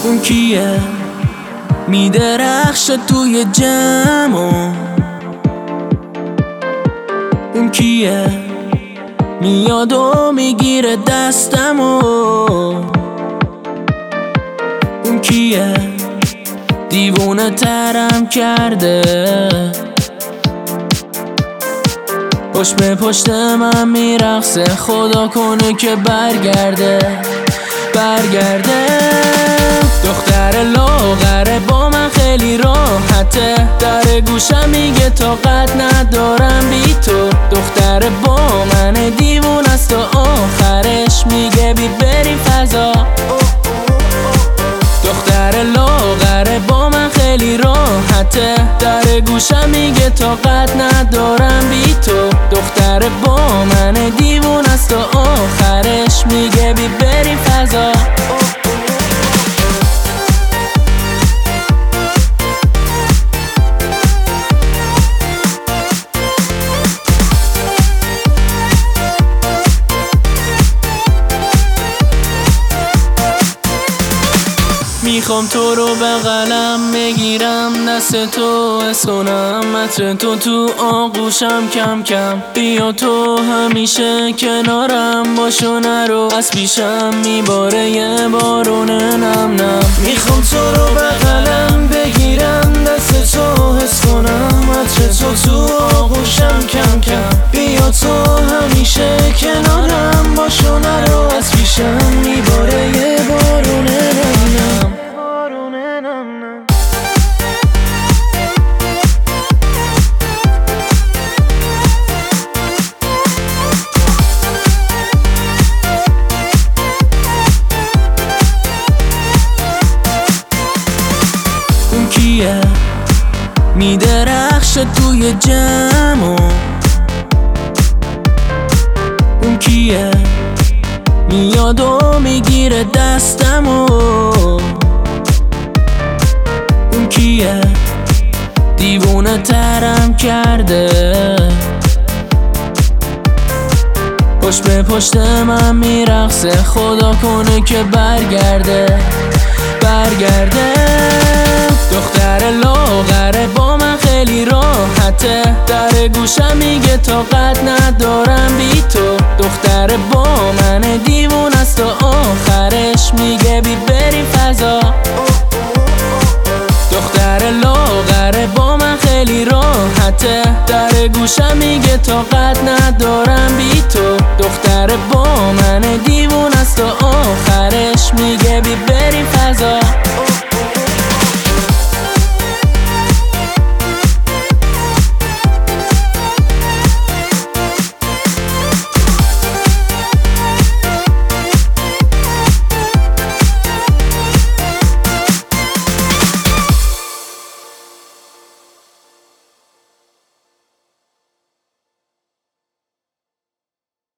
اون کیه میدرخشه توی جمع؟ اون کیه میاد و میگیره دستمو؟ اون کیه دیوونه ترم کرده؟ پشت به پشت من میرقصه، خدا کنه که برگرده. دختر لاغره با من خیلی راحته، در گوشم میگه طاقت ندارم بی تو. دختر با من دیوون است و آخرش میگه بی بریم فضا. دختر لاغره با من خیلی راحته، در گوشم میگه طاقت ندارم بی تو. دختر با من دیوون است و آخرش میگه بی بریم فضا. میخوام تو رو بغلم بگیرم، دست تو حس کنم، عطر تو آغوشم کم کم. بیا تو همیشه کنارم باش و نرو، از پیشم میباره یه بارون نم نم. میخوام تو رو بغلم بگیرم، دست تو حس کنم، عطر تو آغوشم کم کم. بیا تو همیشه کنارم باش و نرو، از پیشم میباره یه بارون نم نم. اون کیه میدرخشه توی جمع؟ اون کیه میاد و میگیره دستمو؟ اون کیه دیوونه ترم کرده؟ پشت به پشت من میرقصه، خدا کنه که برگرده. دختر لاغره با من خیلی راحته، در گوشم میگه طاقت ندارم بی تو. دختر با من دیوون است و آخرش میگه بی بریم فضا. دختر لاغره با من خیلی راحته، در گوشم میگه طاقت ندارم بی تو. دختر با من دیوون است و آخرش میگه